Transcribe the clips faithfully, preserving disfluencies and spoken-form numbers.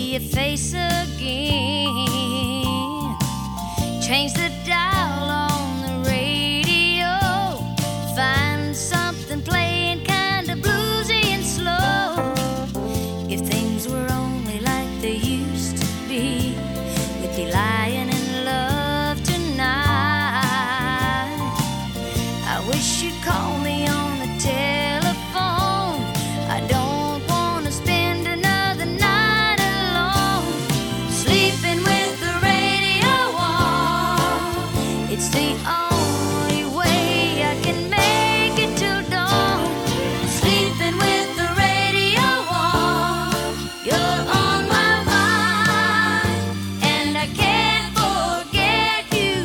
see your face again. Change the dial on the radio, find something playing kinda bluesy and slow. If things were only like they used to be, we'd be lying in love tonight. I wish you'd call me on the telephone. I don't wanna spend another night alone, sleeping with the radio on. It's the only way I can make it till dawn, sleeping with the radio on. You're on my mind, and I can't forget you.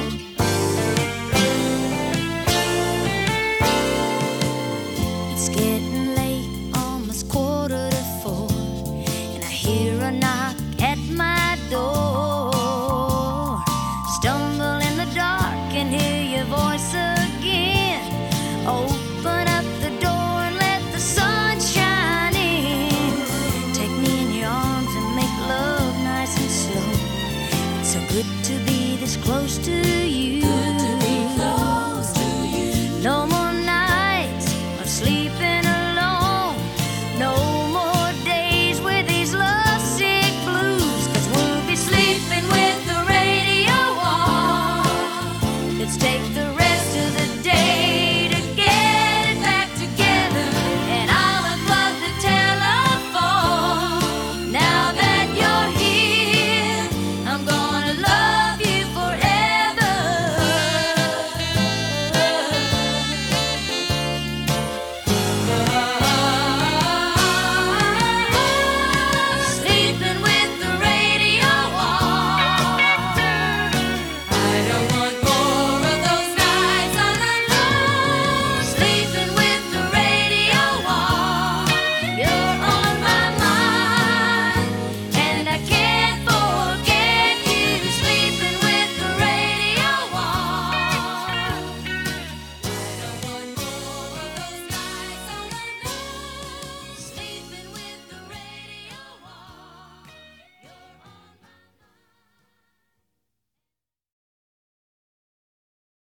It's getting